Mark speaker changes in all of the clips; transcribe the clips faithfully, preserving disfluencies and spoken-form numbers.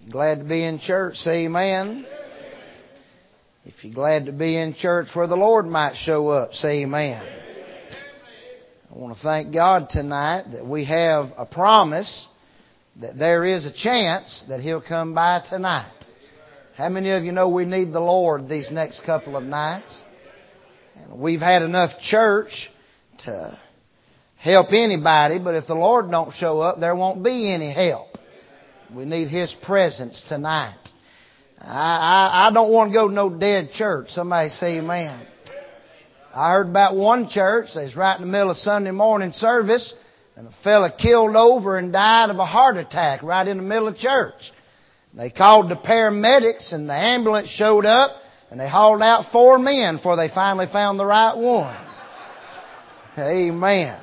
Speaker 1: Glad to be in church, say amen. If you're glad to be in church where the Lord might show up, say amen. I want to thank God tonight that we have a promise that there is a chance that He'll come by tonight. How many of you know we need the Lord these next couple of nights? And we've had enough church to help anybody, but if the Lord don't show up, there won't be any help. We need His presence tonight. I, I, I don't want to go to no dead church. Somebody say amen. I heard about one church. They was right in the middle of Sunday morning service, and a fella killed over and died of a heart attack right in the middle of church. They called the paramedics, and the ambulance showed up, and they hauled out four men before they finally found the right one. Amen.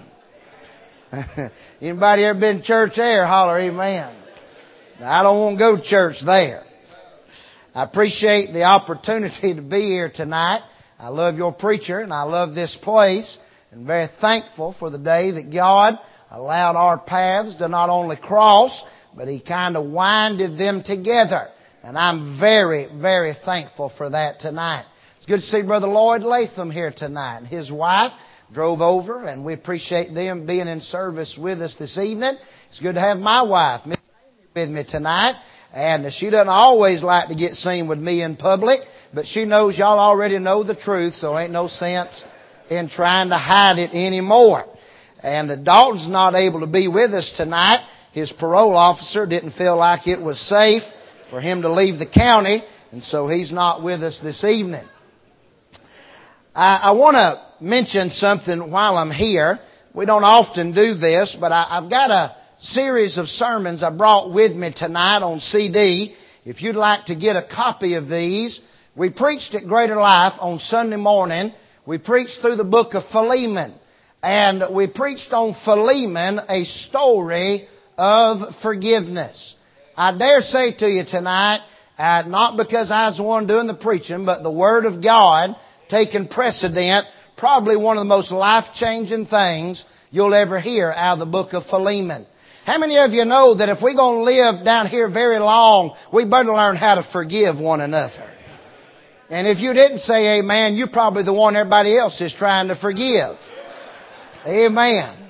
Speaker 1: Anybody ever been to church there? Holler amen. I don't want to go to church there. I appreciate the opportunity to be here tonight. I love your preacher and I love this place. And very thankful for the day that God allowed our paths to not only cross, but He kind of winded them together. And I'm very, very thankful for that tonight. It's good to see Brother Lloyd Latham here tonight. And his wife drove over, and we appreciate them being in service with us this evening. It's good to have my wife, Miss with me tonight, and she doesn't always like to get seen with me in public, but she knows y'all already know the truth, so ain't no sense in trying to hide it anymore. And Dalton's not able to be with us tonight. His parole officer didn't feel like it was safe for him to leave the county, and so he's not with us this evening. I, I want to mention something while I'm here. We don't often do this, but I, I've got a series of sermons I brought with me tonight on C D. If you'd like to get a copy of these, we preached at Greater Life on Sunday morning. We preached through the book of Philemon. And we preached on Philemon, a story of forgiveness. I dare say to you tonight, uh, not because I was the one doing the preaching, but the Word of God taking precedent, probably one of the most life-changing things you'll ever hear out of the book of Philemon. How many of you know that if we're going to live down here very long, we better learn how to forgive one another? And if you didn't say amen, you're probably the one everybody else is trying to forgive. Amen.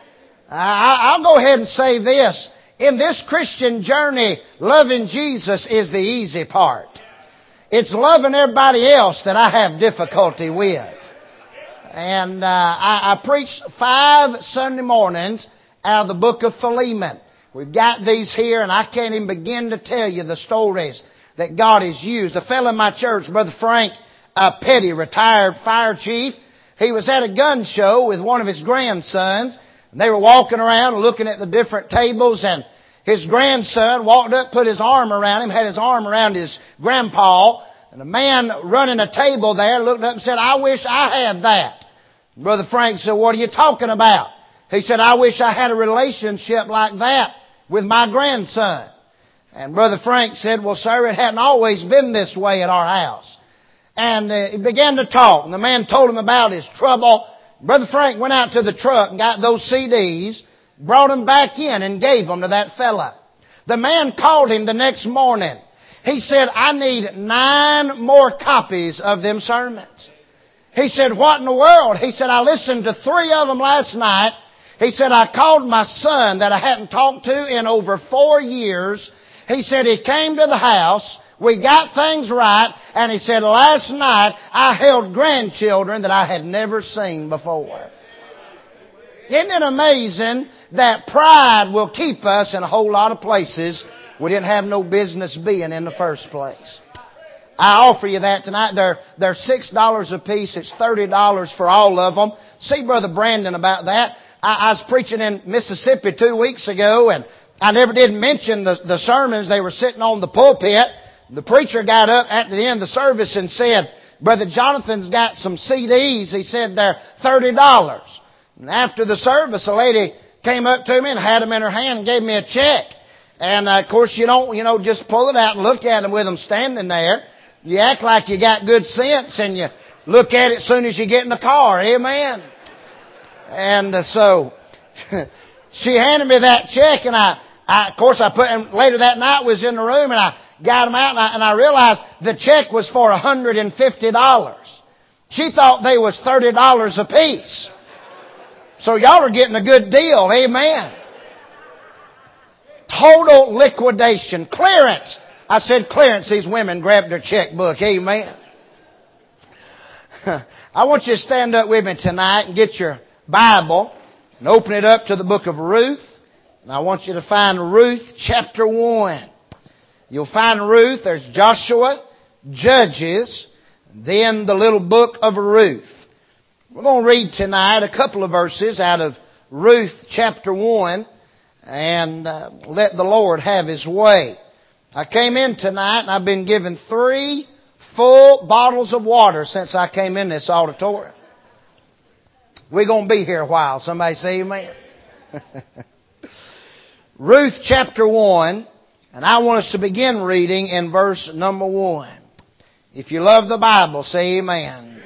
Speaker 1: I, I'll go ahead and say this. In this Christian journey, loving Jesus is the easy part. It's loving everybody else that I have difficulty with. And uh, I, I preached five Sunday mornings out of the book of Philemon. We've got these here, and I can't even begin to tell you the stories that God has used. A fellow in my church, Brother Frank uh, Petty, retired fire chief, he was at a gun show with one of his grandsons. And they were walking around looking at the different tables, and his grandson walked up, put his arm around him, had his arm around his grandpa, and a man running a table there looked up and said, "I wish I had that." Brother Frank said, "What are you talking about?" He said, "I wish I had a relationship like that with my grandson." And Brother Frank said, "Well, sir, it hadn't always been this way at our house." And uh, he began to talk. And the man told him about his trouble. Brother Frank went out to the truck and got those C Ds, brought them back in and gave them to that fella. The man called him the next morning. He said, "I need nine more copies of them sermons." He said, "What in the world?" He said, "I listened to three of them last night." He said, "I called my son that I hadn't talked to in over four years. He said, he came to the house. We got things right. And he said, last night I held grandchildren that I had never seen before." Isn't it amazing that pride will keep us in a whole lot of places we didn't have no business being in the first place? I offer you that tonight. They're, they're six dollars a piece. It's thirty dollars for all of them. See Brother Brandon about that. I, I was preaching in Mississippi two weeks ago, and I never did mention the, the sermons. They were sitting on the pulpit. The preacher got up at the end of the service and said, "Brother Jonathan's got some C Ds." He said they're thirty dollars. And after the service, a lady came up to me and had them in her hand and gave me a check. And uh, of course, you don't, you know, just pull it out and look at them with them standing there. You act like you got good sense, and you look at it as soon as you get in the car. Amen. And uh, so she handed me that check, and I, I, of course, I put, and later that night was in the room and I got them out and I, and I realized the check was for one hundred fifty dollars. She thought they was thirty dollars a piece. So y'all are getting a good deal. Amen. Total liquidation. Clearance. I said clearance. These women grabbed their checkbook. Amen. I want you to stand up with me tonight and get your Bible and open it up to the book of Ruth. And I want you to find Ruth chapter one. You'll find Ruth. There's Joshua, Judges, and then the little book of Ruth. We're going to read tonight a couple of verses out of Ruth chapter one and uh, let the Lord have His way. I came in tonight and I've been given three full bottles of water since I came in this auditorium. We're going to be here a while. Somebody say amen. Ruth chapter one, and I want us to begin reading in verse number one. If you love the Bible, say amen.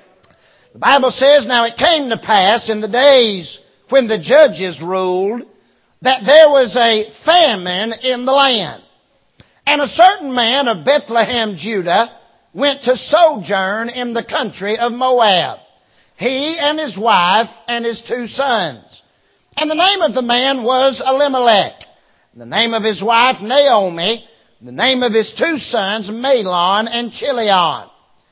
Speaker 1: The Bible says, "Now it came to pass in the days when the judges ruled that there was a famine in the land. And a certain man of Bethlehem, Judah, went to sojourn in the country of Moab, he and his wife and his two sons. And the name of the man was Elimelech, the name of his wife Naomi, the name of his two sons Mahlon and Chilion.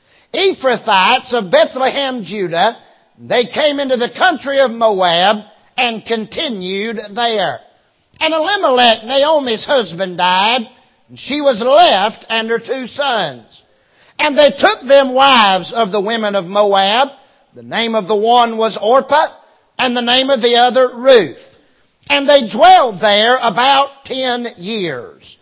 Speaker 1: Ephrathites of Bethlehem, Judah, they came into the country of Moab and continued there. And Elimelech, Naomi's husband, died, and she was left and her two sons. And they took them wives of the women of Moab. The name of the one was Orpah, and the name of the other Ruth. And they dwelled there about ten years.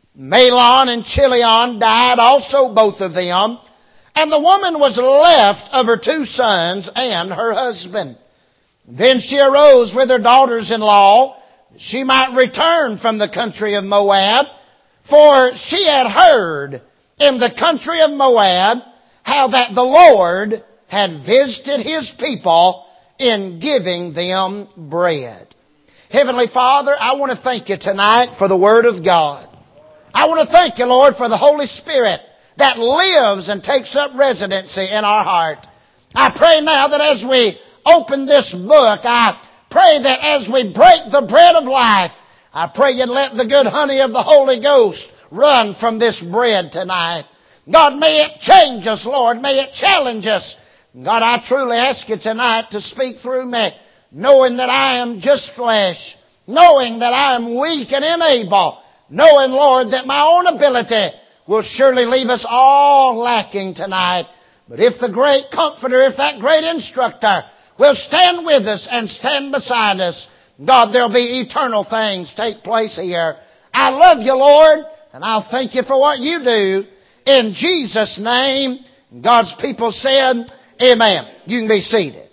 Speaker 1: Mahlon and Chilion died also, both of them. And the woman was left of her two sons and her husband. Then she arose with her daughters-in-law, that she might return from the country of Moab, for she had heard in the country of Moab how that the Lord had visited His people in giving them bread." Heavenly Father, I want to thank You tonight for the Word of God. I want to thank You, Lord, for the Holy Spirit that lives and takes up residency in our heart. I pray now that as we open this book, I pray that as we break the bread of life, I pray You'd let the good honey of the Holy Ghost run from this bread tonight. God, may it change us, Lord. May it challenge us. God, I truly ask You tonight to speak through me, knowing that I am just flesh, knowing that I am weak and unable, knowing, Lord, that my own ability will surely leave us all lacking tonight. But if the great Comforter, if that great Instructor will stand with us and stand beside us, God, there'll be eternal things take place here. I love You, Lord, and I'll thank You for what You do. In Jesus' name, God's people said, amen. You can be seated.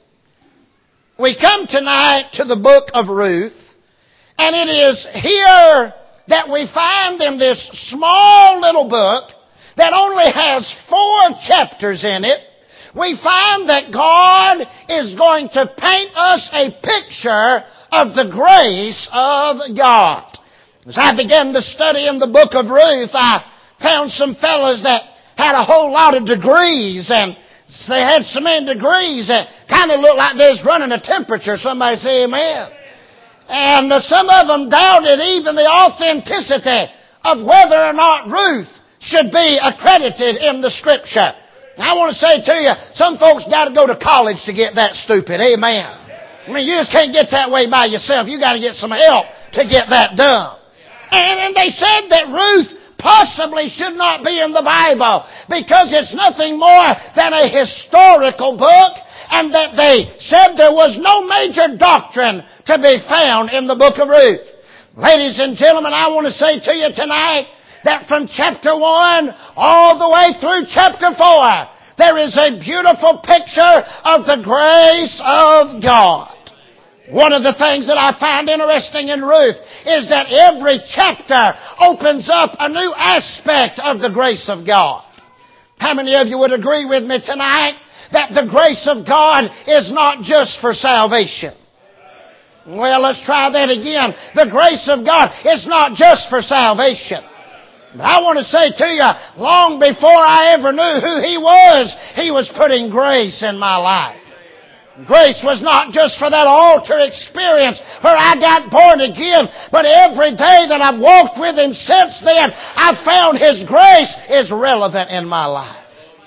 Speaker 1: We come tonight to the book of Ruth, and it is here that we find in this small little book that only has four chapters in it, we find that God is going to paint us a picture of the grace of God. As I began to study in the book of Ruth, I found some fellas that had a whole lot of degrees, and they had so many degrees that kind of looked like they was running a temperature. Somebody say amen. And uh, some of them doubted even the authenticity of whether or not Ruth should be accredited in the Scripture. I want to say to you, some folks got to go to college to get that stupid. Amen. I mean, you just can't get that way by yourself. You got to get some help to get that done. And, and they said that Ruth possibly should not be in the Bible because it's nothing more than a historical book, and that they said there was no major doctrine to be found in the book of Ruth. Ladies and gentlemen, I want to say to you tonight that from chapter one all the way through chapter four, there is a beautiful picture of the grace of God. One of the things that I find interesting in Ruth is that every chapter opens up a new aspect of the grace of God. How many of you would agree with me tonight that the grace of God is not just for salvation? Well, let's try that again. The grace of God is not just for salvation. But I want to say to you, long before I ever knew who He was, He was putting grace in my life. Grace was not just for that altar experience where I got born again, but every day that I've walked with Him since then, I've found His grace is relevant in my life.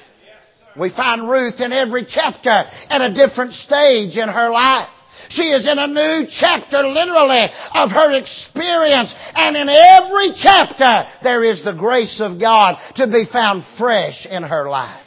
Speaker 1: We find Ruth in every chapter at a different stage in her life. She is in a new chapter, literally, of her experience. And in every chapter, there is the grace of God to be found fresh in her life.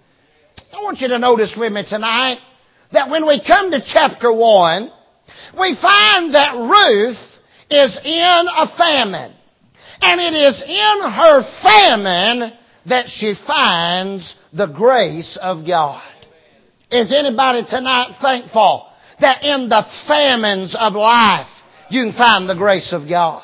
Speaker 1: I want you to notice with me tonight that when we come to chapter one, we find that Ruth is in a famine. And it is in her famine that she finds the grace of God. Is anybody tonight thankful that in the famines of life you can find the grace of God?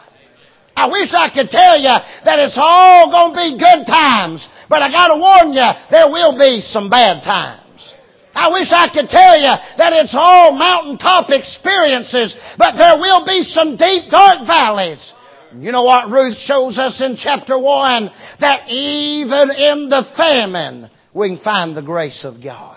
Speaker 1: I wish I could tell you that it's all going to be good times, but I got to warn you, there will be some bad times. I wish I could tell you that it's all mountaintop experiences, but there will be some deep, dark valleys. You know what Ruth shows us in chapter one? That even in the famine, we can find the grace of God.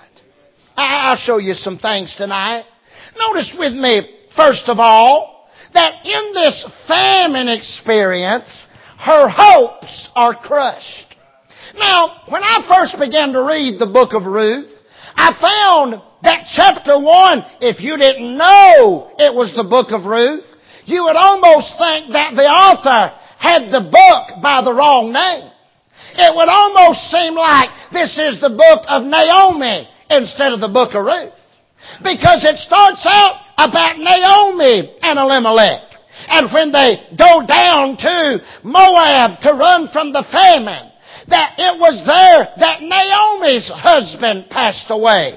Speaker 1: I'll show you some things tonight. Notice with me, first of all, that in this famine experience, her hopes are crushed. Now, when I first began to read the book of Ruth, I found that chapter one, if you didn't know it was the book of Ruth, you would almost think that the author had the book by the wrong name. It would almost seem like this is the book of Naomi instead of the book of Ruth. Because it starts out about Naomi and Elimelech. And when they go down to Moab to run from the famine, that it was there that Naomi's husband passed away.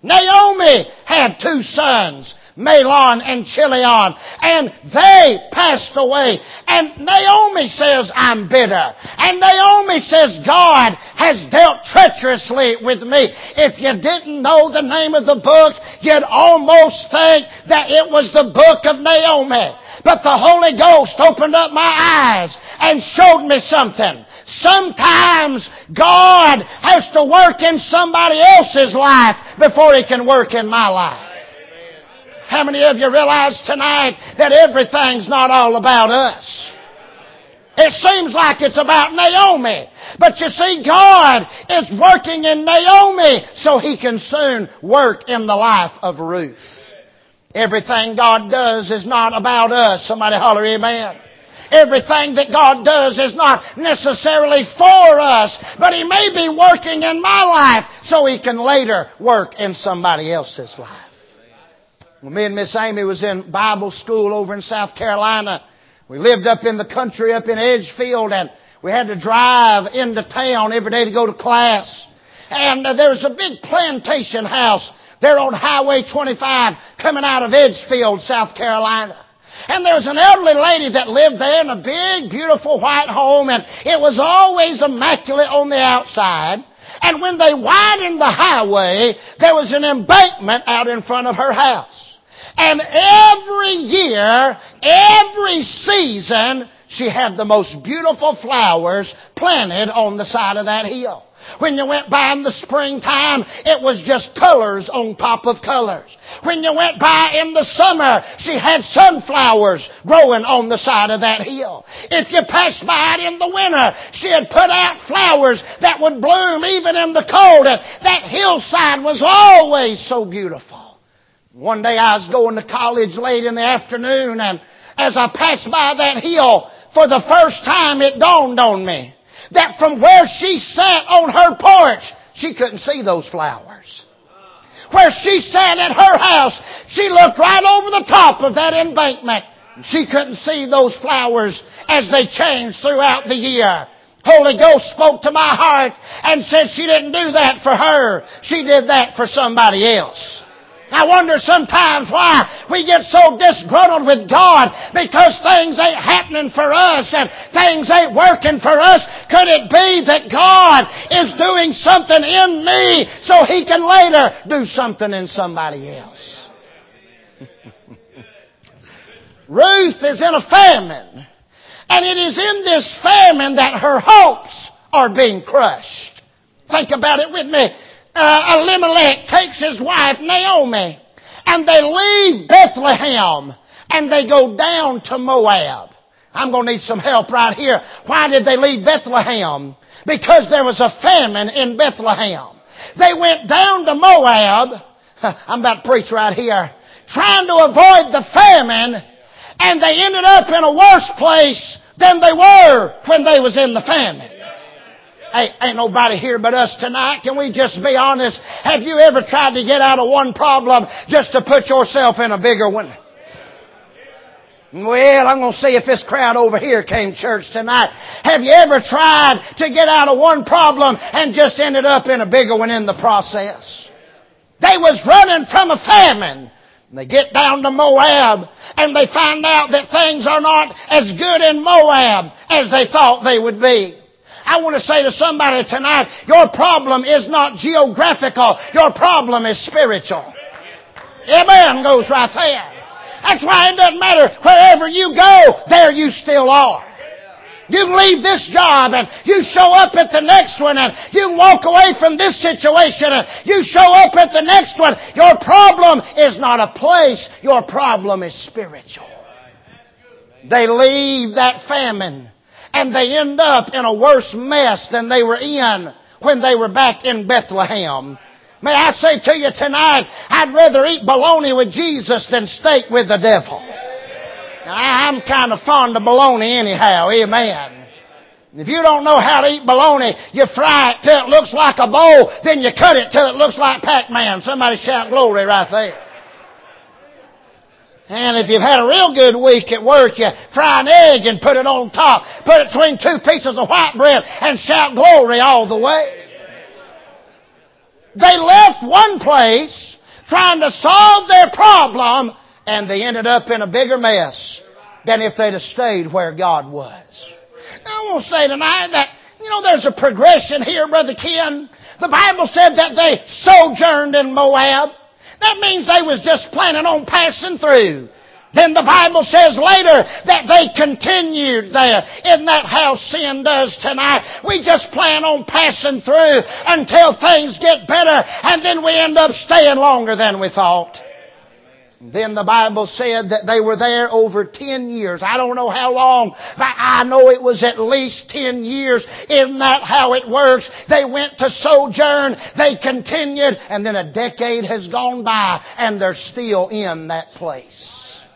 Speaker 1: Naomi had two sons, Mahlon and Chilion, and they passed away. And Naomi says, I'm bitter. And Naomi says, God has dealt treacherously with me. If you didn't know the name of the book, you'd almost think that it was the book of Naomi. But the Holy Ghost opened up my eyes and showed me something. Sometimes God has to work in somebody else's life before He can work in my life. How many of you realize tonight that everything's not all about us? It seems like it's about Naomi. But you see, God is working in Naomi so He can soon work in the life of Ruth. Everything God does is not about us. Somebody holler amen. Everything that God does is not necessarily for us, but He may be working in my life so He can later work in somebody else's life. When me and Miss Amy was in Bible school over in South Carolina, we lived up in the country up in Edgefield, and we had to drive into town every day to go to class. And uh, there was a big plantation house there on Highway twenty-five coming out of Edgefield, South Carolina. And there was an elderly lady that lived there in a big, beautiful white home, and it was always immaculate on the outside. And when they widened the highway, there was an embankment out in front of her house. And every year, every season, she had the most beautiful flowers planted on the side of that hill. When you went by in the springtime, it was just colors on top of colors. When you went by in the summer, she had sunflowers growing on the side of that hill. If you passed by it in the winter, she had put out flowers that would bloom even in the cold. And that hillside was always so beautiful. One day I was going to college late in the afternoon, and as I passed by that hill, for the first time it dawned on me that from where she sat on her porch, she couldn't see those flowers. Where she sat at her house, she looked right over the top of that embankment. She couldn't see those flowers as they changed throughout the year. Holy Ghost spoke to my heart and said she didn't do that for her. She did that for somebody else. I wonder sometimes why we get so disgruntled with God because things ain't happening for us and things ain't working for us. Could it be that God is doing something in me so He can later do something in somebody else? Ruth is in a famine. And it is in this famine that her hopes are being crushed. Think about it with me. Uh, Elimelech takes his wife Naomi and they leave Bethlehem and they go down to Moab. I'm going to need some help right here. Why did they leave Bethlehem? Because there was a famine in Bethlehem. They went down to Moab. I'm about to preach right here. Trying to avoid the famine, and they ended up in a worse place than they were when they was in the famine. Hey, ain't nobody here but us tonight. Can we just be honest? Have you ever tried to get out of one problem just to put yourself in a bigger one? Well, I'm going to see if this crowd over here came to church tonight. Have you ever tried to get out of one problem and just ended up in a bigger one in the process? They was running from a famine. They get down to Moab and they find out that things are not as good in Moab as they thought they would be. I want to say to somebody tonight, your problem is not geographical. Your problem is spiritual. Amen goes right there. That's why it doesn't matter wherever you go, there you still are. You can leave this job and you show up at the next one and you can walk away from this situation and you show up at the next one. Your problem is not a place. Your problem is spiritual. They leave that famine and they end up in a worse mess than they were in when they were back in Bethlehem. May I say to you tonight, I'd rather eat bologna with Jesus than steak with the devil. Now, I'm kind of fond of bologna anyhow, amen. If you don't know how to eat bologna, you fry it till it looks like a bowl, then you cut it till it looks like Pac-Man. Somebody shout glory right there. And if you've had a real good week at work, you fry an egg and put it on top. Put it between two pieces of white bread and shout glory all the way. They left one place trying to solve their problem and they ended up in a bigger mess than if they'd have stayed where God was. Now, I want to say tonight that, you know, there's a progression here, Brother Ken. The Bible said that they sojourned in Moab. That means they was just planning on passing through. Then the Bible says later that they continued there. Isn't that how sin does tonight? We just plan on passing through until things get better and then we end up staying longer than we thought. Then the Bible said that they were there over ten years. I don't know how long, but I know it was at least ten years. Isn't that how it works? They went to sojourn, they continued, and then a decade has gone by and they're still in that place.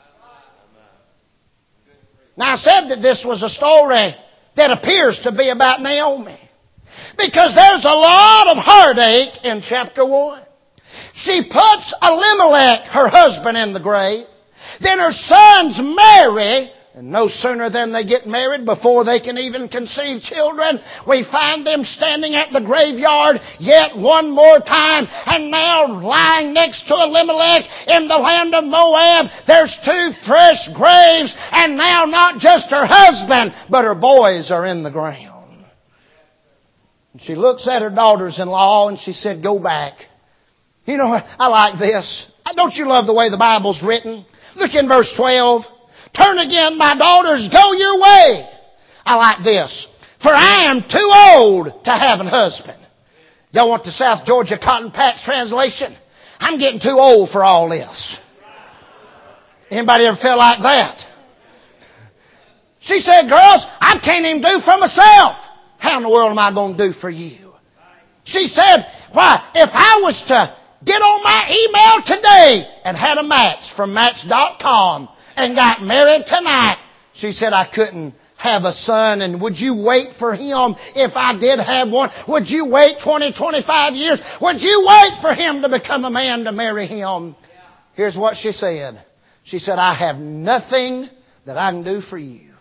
Speaker 1: Now I said that this was a story that appears to be about Naomi. Because there's a lot of heartache in chapter one. She puts Elimelech, her husband, in the grave. Then her sons marry. And no sooner than they get married, before they can even conceive children, we find them standing at the graveyard yet one more time. And now lying next to Elimelech in the land of Moab, there's two fresh graves. And now not just her husband, but her boys are in the ground. And she looks at her daughters-in-law and she said, go back. You know, I like this. Don't you love the way the Bible's written? Look in verse twelve. Turn again, my daughters, go your way. I like this. For I am too old to have an husband. Y'all want the South Georgia Cotton Patch translation? I'm getting too old for all this. Anybody ever feel like that? She said, girls, I can't even do for myself. How in the world am I going to do for you? She said, why, if I was to get on my email today and had a match from Match dot com and got married tonight, she said, I couldn't have a son. And would you wait for him if I did have one? Would you wait twenty, twenty-five years? Would you wait for him to become a man to marry him? Here's what she said. She said, I have nothing that I can do for you.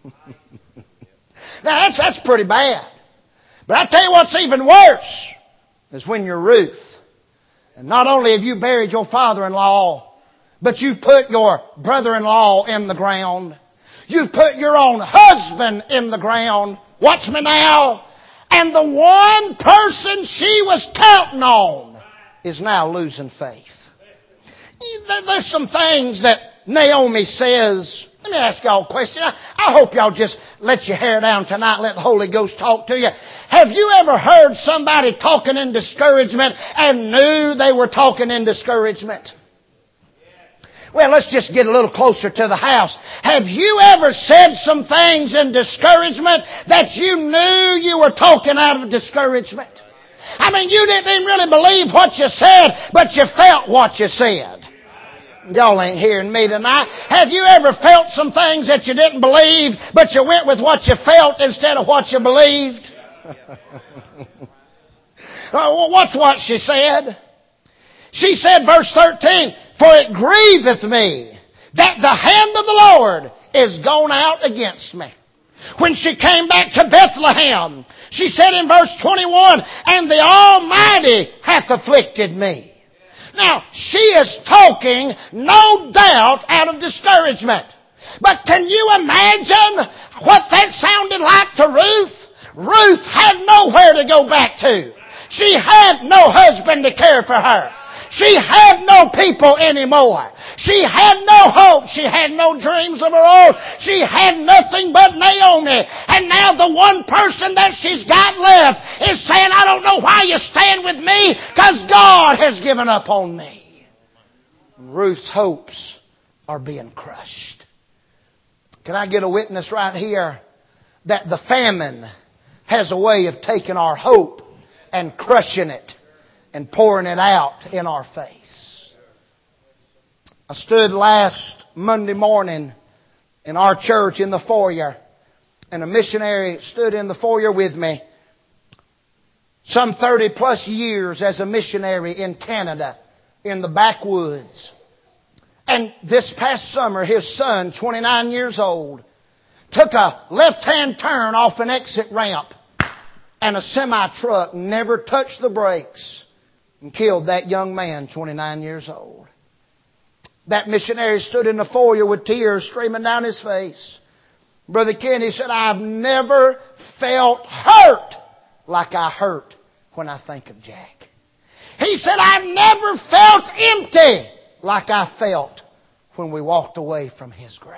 Speaker 1: Now that's, that's pretty bad. But I tell you what's even worse is when you're Ruth. And not only have you buried your father-in-law, but you've put your brother-in-law in the ground. You've put your own husband in the ground. Watch me now. And the one person she was counting on is now losing faith. There's some things that Naomi says, let me ask y'all a question. I, I hope y'all just let your hair down tonight, let the Holy Ghost talk to you. Have you ever heard somebody talking in discouragement and knew they were talking in discouragement? Well, let's just get a little closer to the house. Have you ever said some things in discouragement that you knew you were talking out of discouragement? I mean, you didn't even really believe what you said, but you felt what you said. Y'all ain't hearing me tonight. Have you ever felt some things that you didn't believe, but you went with what you felt instead of what you believed? What's what she said? She said, verse thirteen, for it grieveth me that the hand of the Lord is gone out against me. When she came back to Bethlehem, she said in verse twenty-one, and the Almighty hath afflicted me. Now, she is talking, no doubt, out of discouragement. But can you imagine what that sounded like to Ruth? Ruth had nowhere to go back to. She had no husband to care for her. She had no people anymore. She had no hope. She had no dreams of her own. She had nothing but Naomi. And now the one person that she's got left is saying, I don't know why you stand with me, because God has given up on me. Ruth's hopes are being crushed. Can I get a witness right here that the famine has a way of taking our hope and crushing it and pouring it out in our face? I stood last Monday morning in our church in the foyer, and a missionary stood in the foyer with me. Some thirty plus years as a missionary in Canada, in the backwoods. And this past summer, his son, twenty-nine years old, took a left-hand turn off an exit ramp, and a semi-truck never touched the brakes and killed that young man, twenty-nine years old. That missionary stood in the foyer with tears streaming down his face. Brother Ken, he said, I've never felt hurt like I hurt when I think of Jack. He said, I've never felt empty like I felt when we walked away from his grave.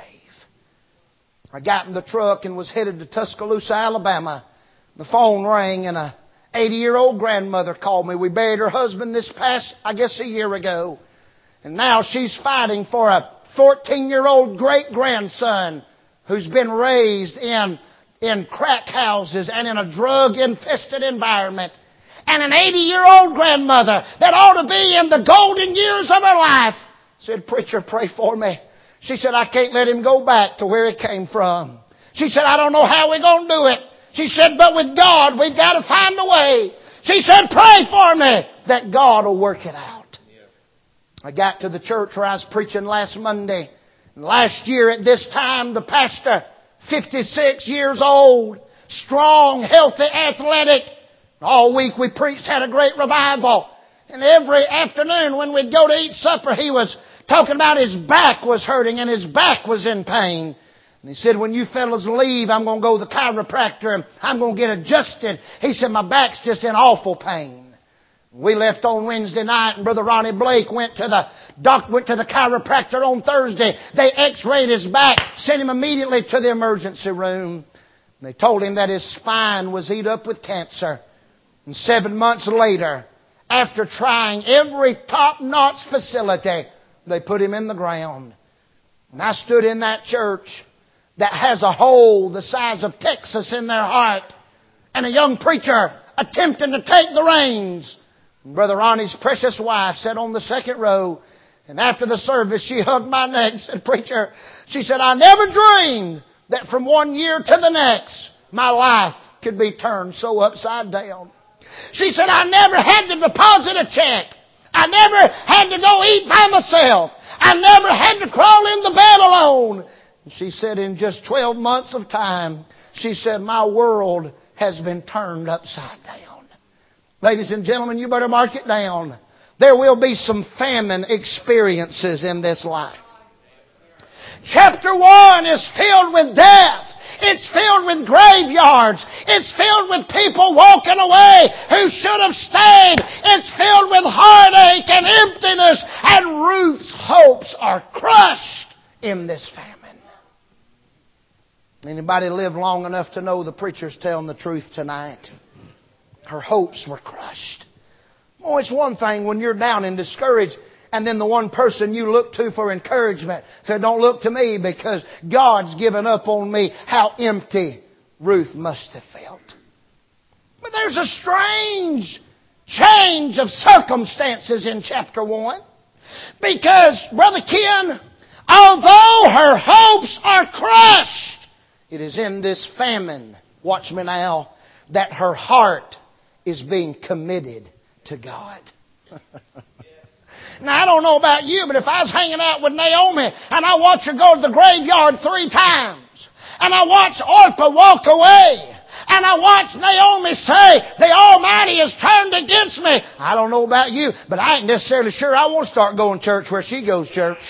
Speaker 1: I got in the truck and was headed to Tuscaloosa, Alabama. The phone rang and a eighty-year-old grandmother called me. We buried her husband this past, I guess, a year ago. And now she's fighting for a fourteen-year-old great-grandson who's been raised in, in crack houses and in a drug-infested environment. And an eighty-year-old grandmother that ought to be in the golden years of her life said, preacher, pray for me. She said, I can't let him go back to where he came from. She said, I don't know how we're going to do it. She said, but with God, we've got to find a way. She said, pray for me that God will work it out. I got to the church where I was preaching last Monday. Last year at this time, the pastor, fifty-six years old, strong, healthy, athletic. All week we preached, had a great revival. And every afternoon when we'd go to eat supper, he was talking about his back was hurting and his back was in pain. And he said, when you fellas leave, I'm going to go to the chiropractor and I'm going to get adjusted. He said, my back's just in awful pain. We left on Wednesday night and Brother Ronnie Blake went to the doc, went to the chiropractor on Thursday. They x-rayed his back, sent him immediately to the emergency room. And they told him that his spine was eat up with cancer. And seven months later, after trying every top-notch facility, they put him in the ground. And I stood in that church that has a hole the size of Texas in their heart, and a young preacher attempting to take the reins. And Brother Ronnie's precious wife sat on the second row, and after the service she hugged my neck and said, preacher, she said, I never dreamed that from one year to the next my life could be turned so upside down. She said, I never had to deposit a check. I never had to go eat by myself. I never had to crawl in the bed alone. And she said, in just twelve months of time, she said, my world has been turned upside down. Ladies and gentlemen, you better mark it down. There will be some famine experiences in this life. Chapter one is filled with death. It's filled with graveyards. It's filled with people walking away who should have stayed. It's filled with heartache and emptiness. And Ruth's hopes are crushed in this famine. Anybody live long enough to know the preacher's telling the truth tonight? Her hopes were crushed. Oh, it's one thing when you're down and discouraged, and then the one person you look to for encouragement said, don't look to me because God's given up on me. How empty Ruth must have felt. But there's a strange change of circumstances in chapter one. Because, Brother Ken, although her hopes are crushed, it is in this famine, watch me now, that her heart is being committed to God. Now, I don't know about you, but if I was hanging out with Naomi and I watch her go to the graveyard three times, and I watch Orpah walk away, and I watch Naomi say, the Almighty has turned against me. I don't know about you, but I ain't necessarily sure I want to start going to church where she goes to church.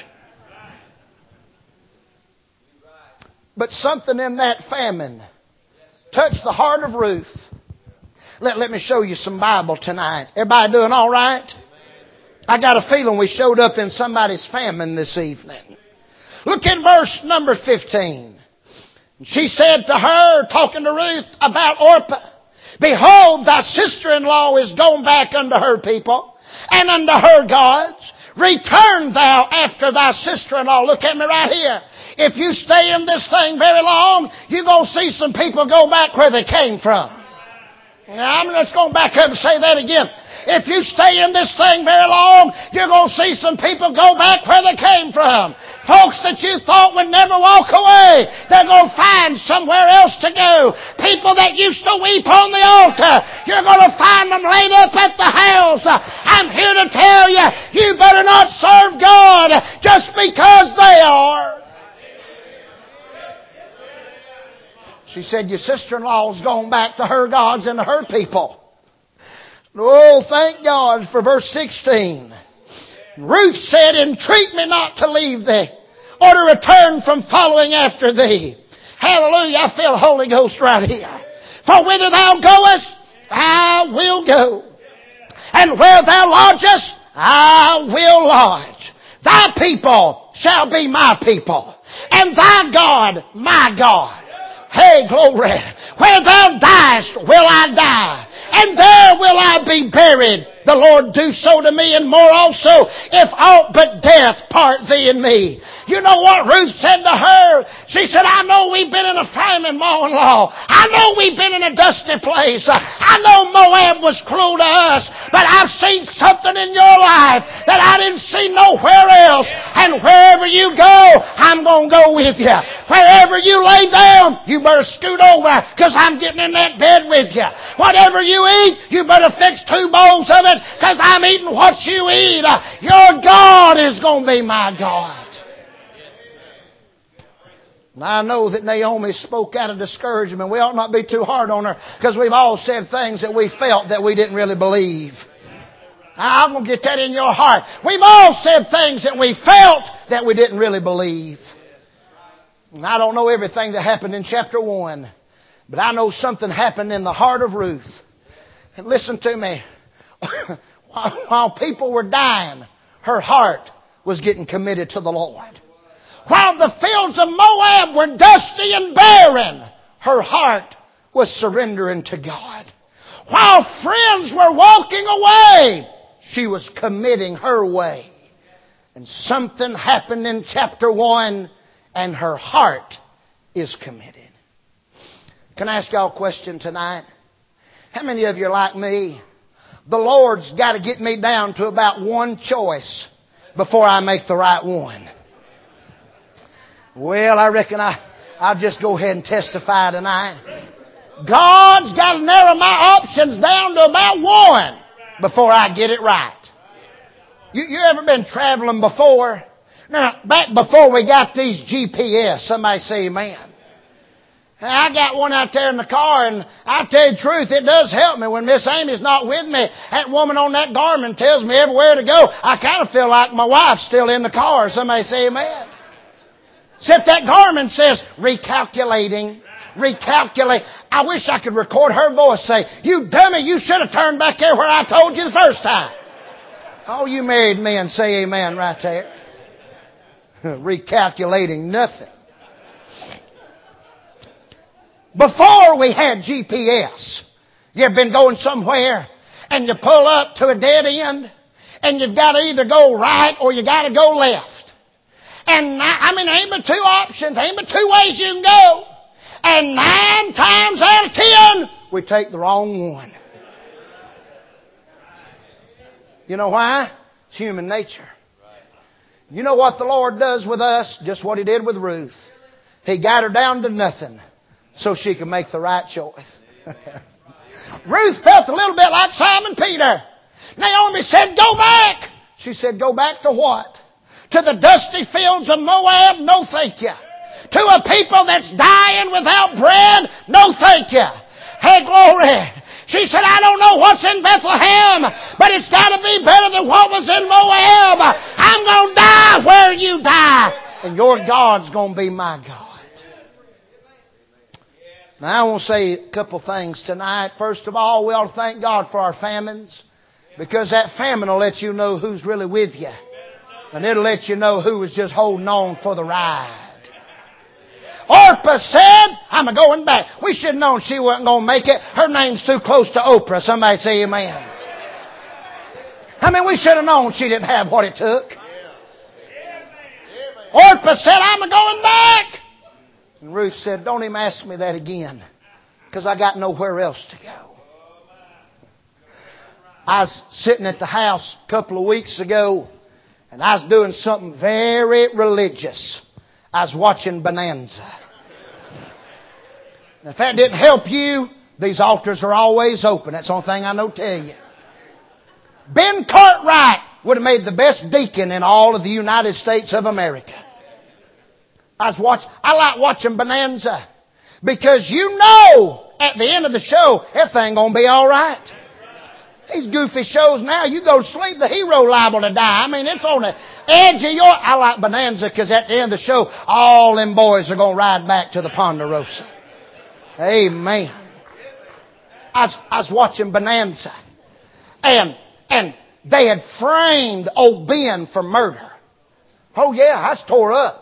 Speaker 1: But something in that famine touched the heart of Ruth. Let, let me show you some Bible tonight. Everybody doing all right? I got a feeling we showed up in somebody's famine this evening. Look in verse number fifteen. She said to her, talking to Ruth about Orpah, behold, thy sister-in-law is gone back unto her people and unto her gods. Return thou after thy sister-in-law. Look at me right here. If you stay in this thing very long, you're going to see some people go back where they came from. Now, I'm just going back up and say that again. If you stay in this thing very long, you're going to see some people go back where they came from. Folks that you thought would never walk away, they're going to find somewhere else to go. People that used to weep on the altar, you're going to find them laid up at the house. I'm here to tell you, you better not serve God just because they are. She said, your sister-in-law's gone back to her gods and to her people. Oh, thank God for verse sixteen. Ruth said, entreat me not to leave thee, or to return from following after thee. Hallelujah, I feel the Holy Ghost right here. For whither thou goest, I will go. And where thou lodgest, I will lodge. Thy people shall be my people, and thy God my God. Hey, glory. Where thou diest will I die, and there will I be buried. The Lord do so to me and more also, if aught but death part thee and me. You know what Ruth said to her? She said, I know we've been in a famine, mother-in-law. I know we've been in a dusty place. I know Moab was cruel to us, but I've seen something in your life that I didn't see nowhere else. And wherever you go, I'm going to go with you. Wherever you lay down, you better scoot over, because I'm getting in that bed with you. Whatever you eat, you better fix two bowls of it, because I'm eating what you eat. Your God is going to be my God. Now, I know that Naomi spoke out of discouragement. We ought not be too hard on her, because we've all said things that we felt that we didn't really believe. Now, I'm going to get that in your heart. We've all said things that we felt that we didn't really believe. And I don't know everything that happened in chapter one, but I know something happened in the heart of Ruth. And listen to me. While people were dying, her heart was getting committed to the Lord. While the fields of Moab were dusty and barren, her heart was surrendering to God. While friends were walking away, she was committing her way. And something happened in chapter one, and her heart is committed. Can I ask y'all a question tonight? How many of you are like me? The Lord's got to get me down to about one choice before I make the right one. Well, I reckon I, I'll just go ahead and testify tonight. God's got to narrow my options down to about one before I get it right. You, you ever been traveling before? Now, back before we got these G P S, somebody say amen. I got one out there in the car, and I tell you the truth, it does help me. When Miss Amy's not with me, that woman on that Garmin tells me everywhere to go. I kind of feel like my wife's still in the car. Somebody say amen. Except that Garmin says, recalculating, recalculate. I wish I could record her voice say, you dummy, you should have turned back there where I told you the first time. Oh, you married men say amen right there. recalculating nothing. Before we had G P S, you ever been going somewhere and you pull up to a dead end and you've got to either go right or you got to go left. And I mean, ain't but two options, ain't but two ways you can go. And nine times out of ten, we take the wrong one. You know why? It's human nature. You know what the Lord does with us? Just what He did with Ruth. He got her down to nothing so she could make the right choice. Ruth felt a little bit like Simon Peter. Naomi said, go back. She said, go back to what? To the dusty fields of Moab? No thank you. To a people that's dying without bread? No thank you. Hey, glory. She said, I don't know what's in Bethlehem, but it's got to be better than what was in Moab. I'm going to die where you die, and your God's going to be my God. Now, I want to say a couple things tonight. First of all, we ought to thank God for our famines, because that famine will let you know who's really with you, and it'll let you know who was just holding on for the ride. Orpah said, I'm going back. We should have known she wasn't going to make it. Her name's too close to Oprah. Somebody say amen. I mean, we should have known she didn't have what it took. Orpah said, I'm going back. And Ruth said, don't even ask me that again, because I got nowhere else to go. I was sitting at the house a couple of weeks ago, and I was doing something very religious. I was watching Bonanza. And if that didn't help you, these altars are always open. That's the only thing I know to tell you. Ben Cartwright would have made the best deacon in all of the United States of America. I was watch, I like watching Bonanza, because you know at the end of the show everything gonna be all right. These goofy shows now, you go to sleep, the hero liable to die. I mean, it's on the edge of your... I like Bonanza because at the end of the show, all them boys are going to ride back to the Ponderosa. Amen. I was, I was watching Bonanza, and and they had framed old Ben for murder. Oh yeah, I was tore up.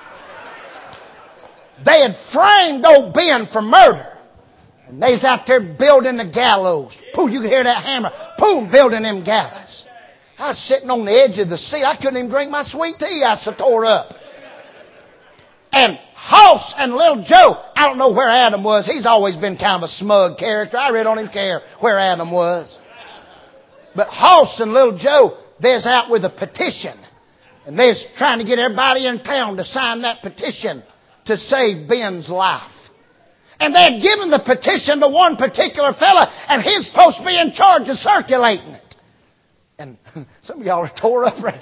Speaker 1: They had framed old Ben for murder. And they was out there building the gallows. Pooh, you could hear that hammer. Pooh, building them gallows. I was sitting on the edge of the seat. I couldn't even drink my sweet tea. I was so tore up. And Hoss and Little Joe, I don't know where Adam was. He's always been kind of a smug character. I really don't even care where Adam was. But Hoss and Little Joe, they was out with a petition. And they was trying to get everybody in town to sign that petition to save Ben's life. And they had given the petition to one particular fella, and he's supposed to be in charge of circulating it. And some of y'all are tore up right.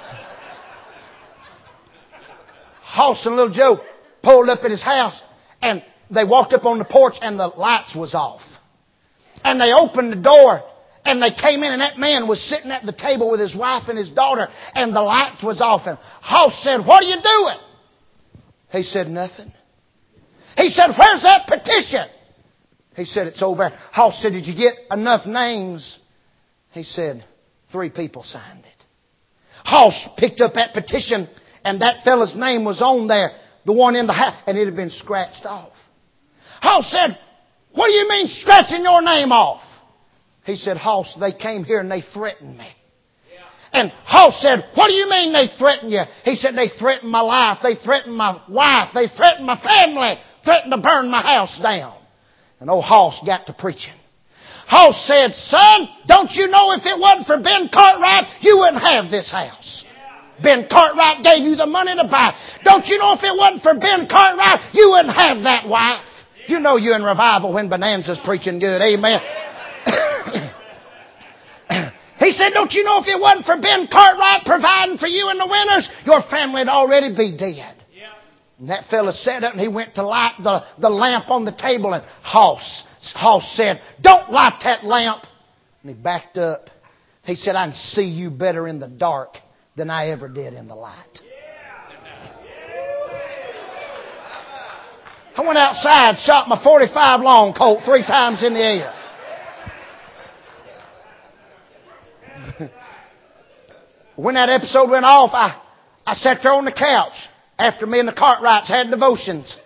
Speaker 1: Hoss and Little Joe pulled up at his house, and they walked up on the porch, and the lights was off. And they opened the door, and they came in, and that man was sitting at the table with his wife and his daughter, and the lights was off. And Hoss said, what are you doing? He said, nothing. He said, where's that petition? He said, it's over there. Hoss said, did you get enough names? He said, three people signed it. Hoss picked up that petition, and that fella's name was on there, the one in the house, and it had been scratched off. Hoss said, what do you mean scratching your name off? He said, Hoss, they came here and they threatened me. And Hoss said, what do you mean they threatened you? He said, they threatened my life. They threatened my wife. They threatened my family. Threatened to burn my house down. And old Hoss got to preaching. Hoss said, son, don't you know if it wasn't for Ben Cartwright, you wouldn't have this house. Ben Cartwright gave you the money to buy. Don't you know if it wasn't for Ben Cartwright, you wouldn't have that wife. You know you're in revival when Bonanza's preaching good. Amen. He said, don't you know if it wasn't for Ben Cartwright providing for you in the winters, your family would already be dead. And that fella sat up and he went to light the, the lamp on the table, and Hoss, Hoss said, don't light that lamp. And he backed up. He said, I can see you better in the dark than I ever did in the light. I went outside, shot my forty-five long Colt three times in the air. When that episode went off, I, I sat there on the couch after me and the Cartwrights had devotions.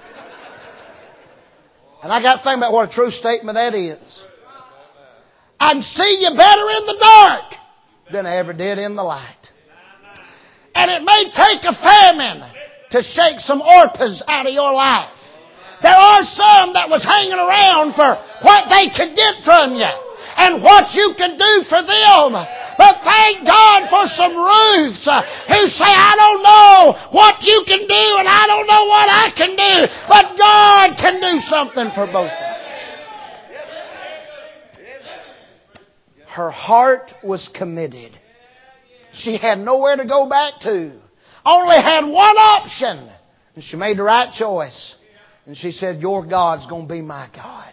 Speaker 1: And I got to think about what a true statement that is. I can see you better in the dark than I ever did in the light. And it may take a famine to shake some orphans out of your life. There are some that was hanging around for what they could get from you and what you could do for them. But thank God for some Ruths uh, who say, I don't know what you can do and I don't know what I can do, but God can do something for both of us. Her heart was committed. She had nowhere to go back to. Only had one option. And she made the right choice. And she said, your God's going to be my God.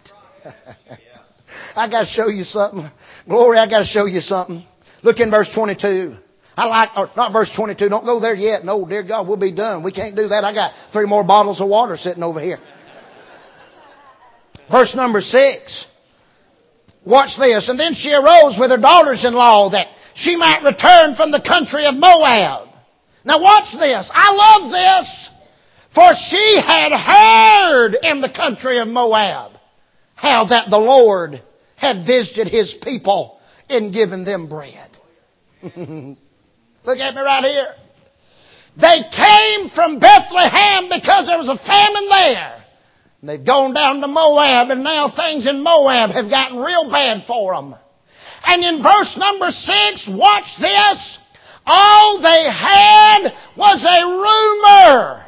Speaker 1: I got to show you something. Glory, I got to show you something. Look in verse twenty-two. I like, or not verse twenty-two. Don't go there yet. No, dear God, we'll be done. We can't do that. I got three more bottles of water sitting over here. Verse number six. Watch this. And then she arose with her daughters-in-law that she might return from the country of Moab. Now watch this. I love this. For she had heard in the country of Moab how that the Lord had visited His people in giving them bread. Look at me right here. They came from Bethlehem because there was a famine there. And they've gone down to Moab, and now things in Moab have gotten real bad for them. And in verse number six, watch this. All they had was a rumor.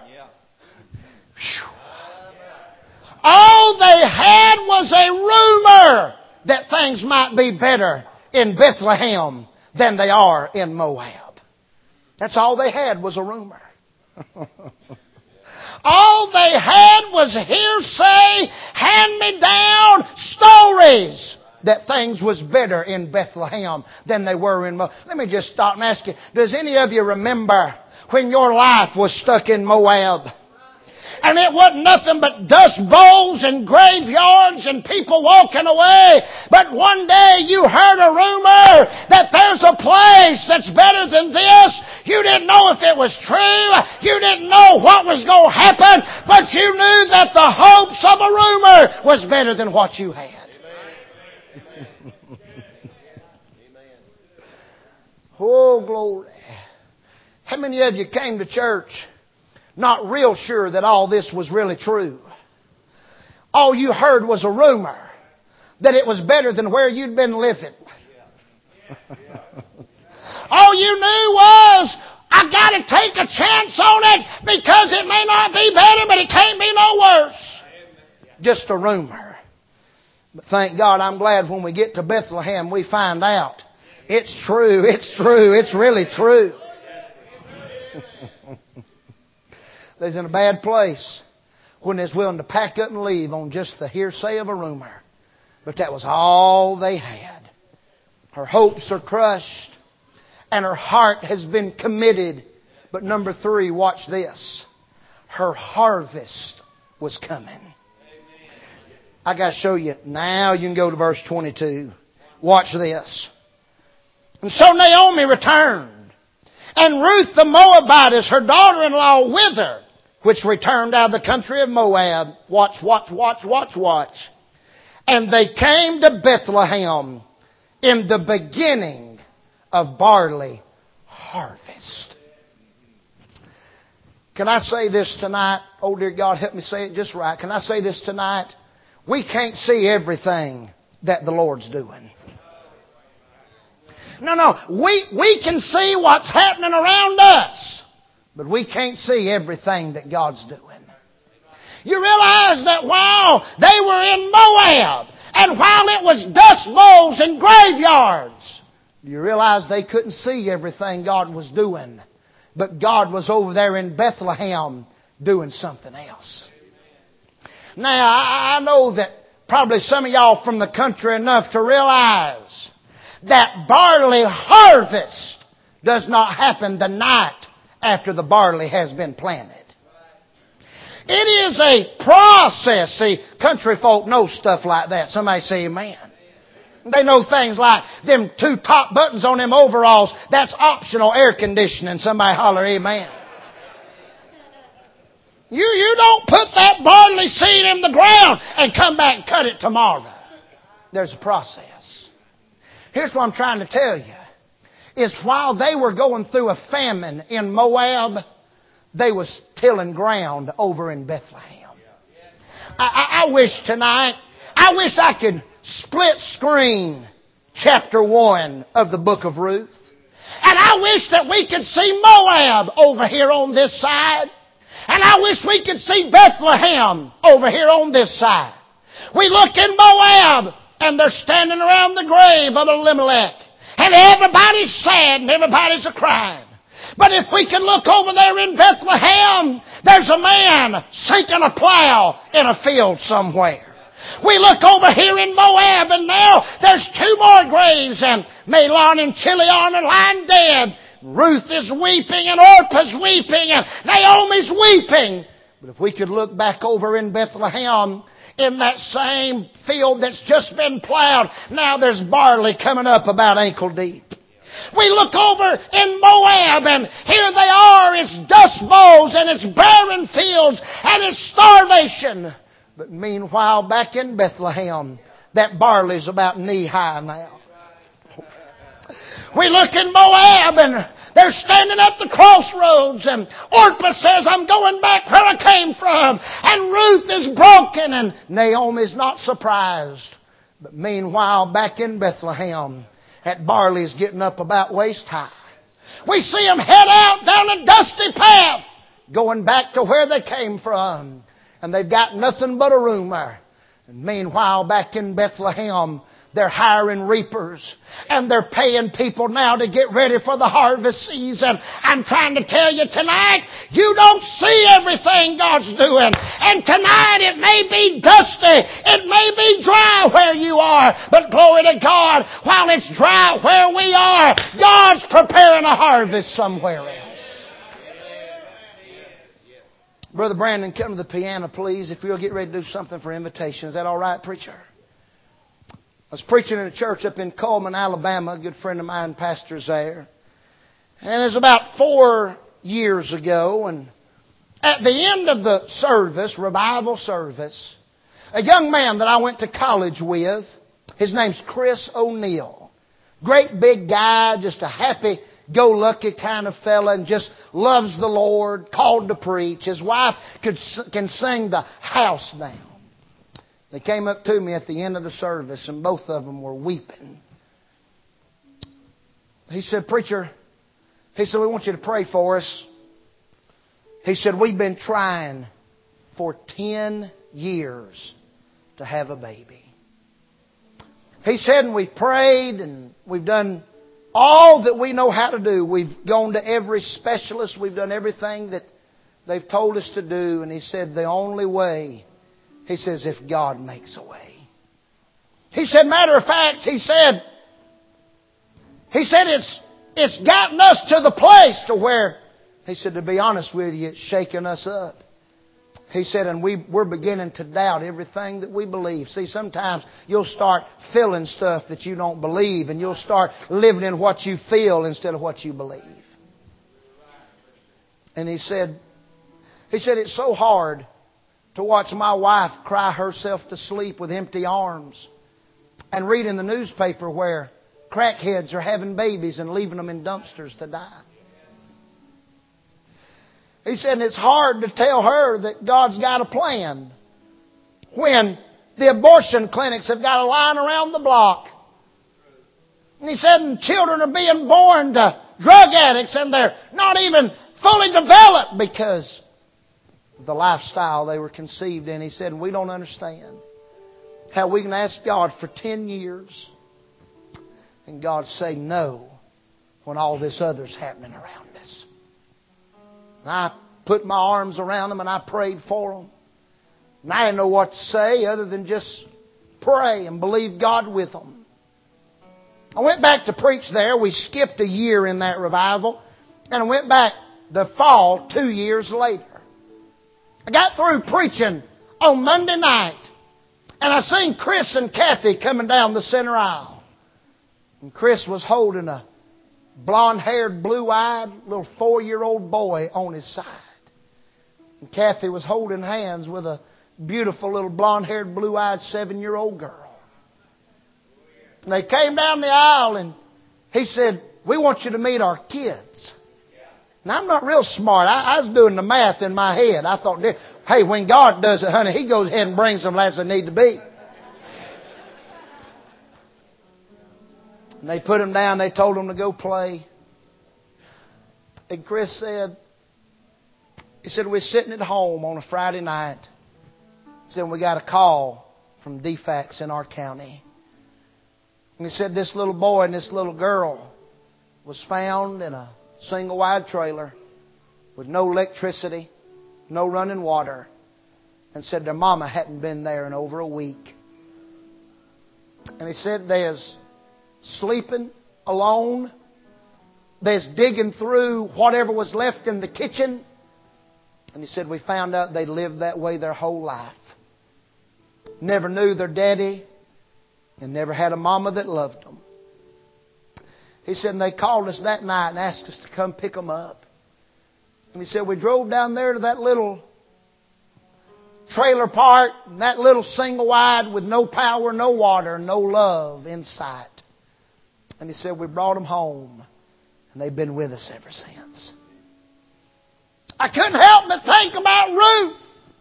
Speaker 1: All they had was a rumor that things might be better in Bethlehem than they are in Moab. That's all they had was a rumor. All they had was hearsay, hand-me-down stories that things was better in Bethlehem than they were in Moab. Let me just stop and ask you, does any of you remember when your life was stuck in Moab? And it wasn't nothing but dust bowls and graveyards and people walking away. But one day you heard a rumor that there's a place that's better than this. You didn't know if it was true. You didn't know what was going to happen. But you knew that the hopes of a rumor was better than what you had. Oh, glory. How many of you came to church not real sure that all this was really true? All you heard was a rumor that it was better than where you'd been living. All you knew was, I got to take a chance on it because it may not be better, but it can't be no worse. Just a rumor. But thank God, I'm glad when we get to Bethlehem we find out it's true, it's true, it's really true. They's in a bad place when they's willing to pack up and leave on just the hearsay of a rumor. But that was all they had. Her hopes are crushed and her heart has been committed. But number three, watch this. Her harvest was coming. I got to show you. Now you can go to verse twenty-two. Watch this. And so Naomi returned, and Ruth the Moabitess, her daughter-in-law, with her, which returned out of the country of Moab. Watch, watch, watch, watch, watch. And they came to Bethlehem in the beginning of barley harvest. Can I say this tonight? Oh dear God, help me say it just right. Can I say this tonight? We can't see everything that the Lord's doing. No, no. We, we can see what's happening around us. But we can't see everything that God's doing. You realize that while they were in Moab, and while it was dust bowls and graveyards, you realize they couldn't see everything God was doing. But God was over there in Bethlehem doing something else. Now, I know that probably some of y'all from the country enough to realize that barley harvest does not happen the night after the barley has been planted. It is a process. See, country folk know stuff like that. Somebody say amen. They know things like them two top buttons on them overalls, that's optional air conditioning. Somebody holler amen. You, you don't put that barley seed in the ground and come back and cut it tomorrow. There's a process. Here's what I'm trying to tell you. Is while they were going through a famine in Moab, they was tilling ground over in Bethlehem. I, I, I wish tonight, I wish I could split screen chapter one of the book of Ruth. And I wish that we could see Moab over here on this side. And I wish we could see Bethlehem over here on this side. We look in Moab and they're standing around the grave of Elimelech. And everybody's sad and everybody's a crying. But if we can look over there in Bethlehem, there's a man sinking a plow in a field somewhere. We look over here in Moab and now there's two more graves and Mahlon and Chilion are lying dead. Ruth is weeping and Orpah's weeping and Naomi's weeping. But if we could look back over in Bethlehem, in that same field that's just been plowed, now there's barley coming up about ankle deep. We look over in Moab and here they are, it's dust bowls and it's barren fields and it's starvation. But meanwhile back in Bethlehem, that barley's about knee high now. We look in Moab and they're standing at the crossroads and Orpah says, I'm going back where I came from. And Ruth is broken and Naomi's not surprised. But meanwhile, back in Bethlehem, that barley's getting up about waist high. We see them head out down a dusty path, going back to where they came from. And they've got nothing but a rumor. And meanwhile, back in Bethlehem, they're hiring reapers and they're paying people now to get ready for the harvest season. I'm trying to tell you tonight, you don't see everything God's doing. And tonight it may be dusty, it may be dry where you are, but glory to God, while it's dry where we are, God's preparing a harvest somewhere else. Brother Brandon, come to the piano, please. If you'll get ready to do something for invitation. Is that all right, preacher? I was preaching in a church up in Coleman, Alabama. A good friend of mine pastors there. And it was about four years ago. And at the end of the service, revival service, a young man that I went to college with, his name's Chris O'Neill. Great big guy, just a happy-go-lucky kind of fella, and just loves the Lord, called to preach. His wife could can sing the house down. They came up to me at the end of the service and both of them were weeping. He said, preacher, he said, we want you to pray for us. He said, we've been trying for ten years to have a baby. He said, and we've prayed and we've done all that we know how to do. We've gone to every specialist. We've done everything that they've told us to do. And he said, the only way, he says, if God makes a way. He said, matter of fact, he said, he said it's, it's gotten us to the place to where, he said, to be honest with you, it's shaken us up. He said, and we, we're beginning to doubt everything that we believe. See, sometimes you'll start feeling stuff that you don't believe, and you'll start living in what you feel instead of what you believe. And he said, he said, it's so hard to watch my wife cry herself to sleep with empty arms and read in the newspaper where crackheads are having babies and leaving them in dumpsters to die. He said, and it's hard to tell her that God's got a plan when the abortion clinics have got a line around the block. And he said, and children are being born to drug addicts and they're not even fully developed because of the lifestyle they were conceived in. He said, and we don't understand how we can ask God for ten years and God say no when all this other's happening around us. And I put my arms around them and I prayed for them. And I didn't know what to say other than just pray and believe God with them. I went back to preach there. We skipped a year in that revival. And I went back the fall two years later. I got through preaching on Monday night. And I seen Chris and Kathy coming down the center aisle. And Chris was holding a blonde-haired, blue-eyed little four-year-old boy on his side. And Kathy was holding hands with a beautiful little blonde-haired, blue-eyed seven-year-old girl. And they came down the aisle and he said, "We want you to meet our kids." Now, I'm not real smart. I, I was doing the math in my head. I thought, hey, when God does it, honey, He goes ahead and brings them as they need to be. And they put them down. They told them to go play. And Chris said, he said, we're sitting at home on a Friday night. He said, we got a call from D FACS in our county. And he said, this little boy and this little girl was found in a single wide trailer with no electricity, no running water. And said their mama hadn't been there in over a week. And he said, there's sleeping alone. There's digging through whatever was left in the kitchen. And he said, we found out they lived that way their whole life. Never knew their daddy and never had a mama that loved them. He said, and they called us that night and asked us to come pick them up. And he said, we drove down there to that little trailer park, and that little single wide with no power, no water, no love in sight. And he said, we brought them home, and they've been with us ever since. I couldn't help but think about Ruth.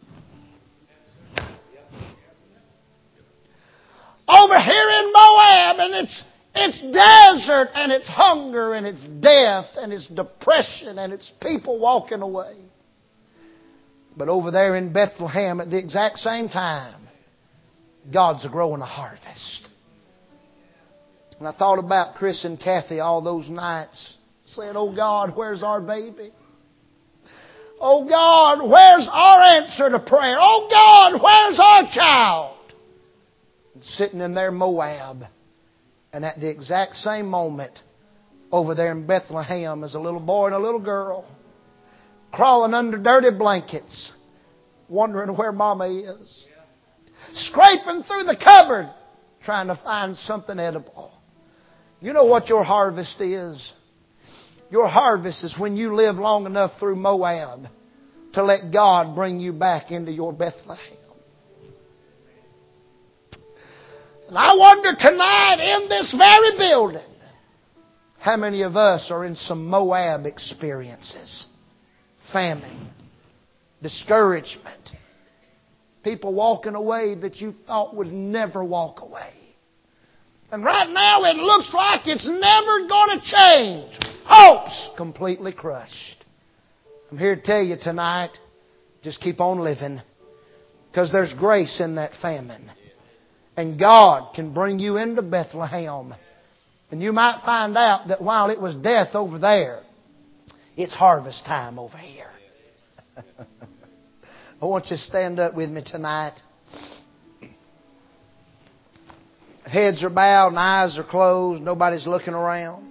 Speaker 1: Over here in Moab, and it's, it's desert, and it's hunger, and it's death, and it's depression, and it's people walking away. But over there in Bethlehem at the exact same time, God's a growing a harvest. And I thought about Chris and Kathy all those nights, saying, oh God, where's our baby? Oh God, where's our answer to prayer? Oh God, where's our child? And sitting in their Moab. And at the exact same moment, over there in Bethlehem is a little boy and a little girl crawling under dirty blankets, wondering where Mama is. Scraping through the cupboard, trying to find something edible. You know what your harvest is? Your harvest is when you live long enough through Moab to let God bring you back into your Bethlehem. And I wonder tonight in this very building, how many of us are in some Moab experiences? Famine, discouragement, people walking away that you thought would never walk away. And right now it looks like it's never going to change. Hope's completely crushed. I'm here to tell you tonight, just keep on living. Because there's grace in that famine. And God can bring you into Bethlehem. And you might find out that while it was death over there, it's harvest time over here. I want you to stand up with me tonight. Heads are bowed and eyes are closed. Nobody's looking around.